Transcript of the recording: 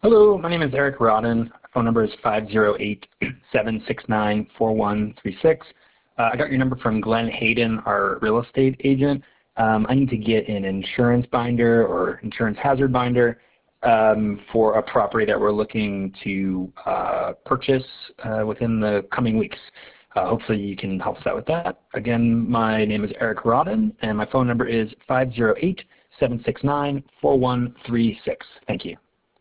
Hello, my name is Eric Rodden. Phone number is 508-769-4136. I got your number from Glenn Hayden, our real estate agent. I need to get an insurance binder or insurance hazard binder for a property that we're looking to purchase within the coming weeks. Hopefully you can help us out with that. Again, my name is Eric Rodden, and my phone number is 508-769-4136. Thank you.